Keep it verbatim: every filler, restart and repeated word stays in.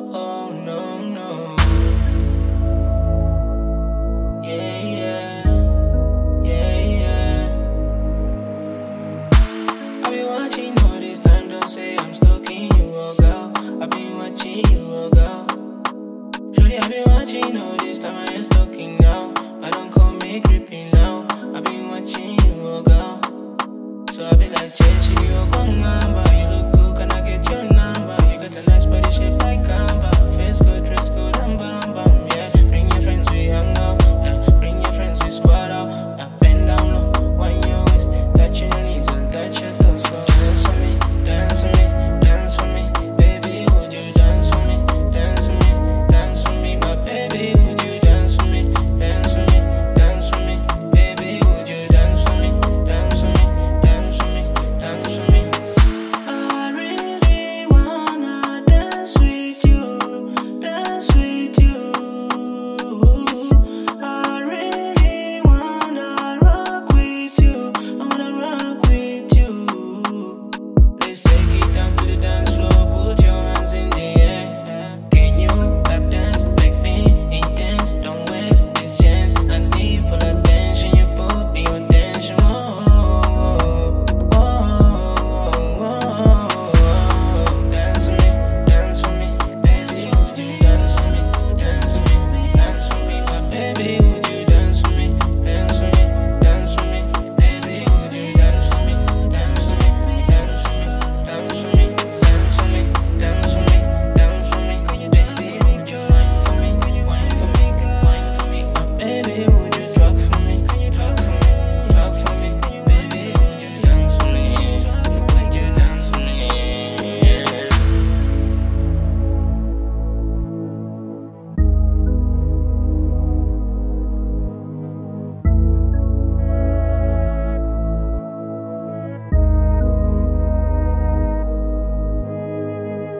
oh, oh, no, no. Yeah, yeah, yeah, yeah. I've been watching all this time, don't say I'm stalking you, oh girl. I've been watching you, oh girl. Surely I've been watching all this time, I ain't stalking now. I don't call me creepy now. I've been watching you, oh girl. So I be like, Che, you oh, but you look cool, can I get your number? You got a nice body shape.